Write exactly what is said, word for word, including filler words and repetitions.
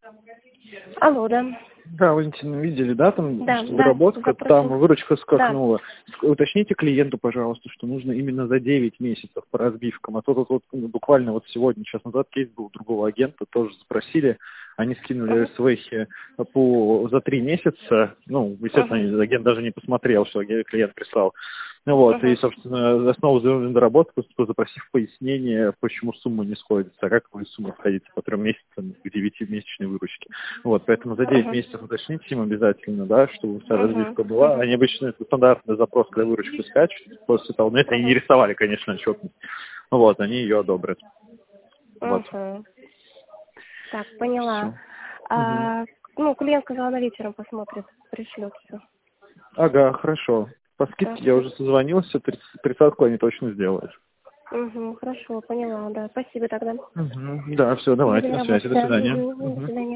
Алло, да. Да, Валентина, видели, да, там, Да, что да, доработка, запросил. там выручка скакнула. Да. Уточните клиенту, пожалуйста, что нужно именно за девять месяцев по разбивкам. А то тут вот ну, буквально вот сегодня, час назад, кейс был у другого агента, тоже запросили, они скинули Угу. свехи по за три месяца. Ну, естественно, Угу. агент даже не посмотрел, что клиент прислал. Ну вот, и, Угу. собственно, основу заявленной доработку, запросив пояснение, почему сумма не сходится, а как вы сумма сходится по трем месяцам к девятимесячной выручке. Вот, поэтому за девять месяцев уточните им обязательно, да, чтобы вся разбивка Угу. была. Угу. Они обычно это стандартный запрос, когда выручку скачут, после того, ну, это они не Угу. рисовали, конечно, отчетность. Вот, они ее одобрят. Вот. Угу. Так, поняла. Все. А, ну, клиент сказал, она вечером посмотрит, пришлет все. Ага, хорошо. По скидке я Хорошо. уже созвонился, тридцатку они точно сделают. Угу, хорошо, поняла, да. Спасибо тогда. Угу. Да, все, давайте, Будем на связи, работать, до да. свидания. Угу. До Угу. свидания.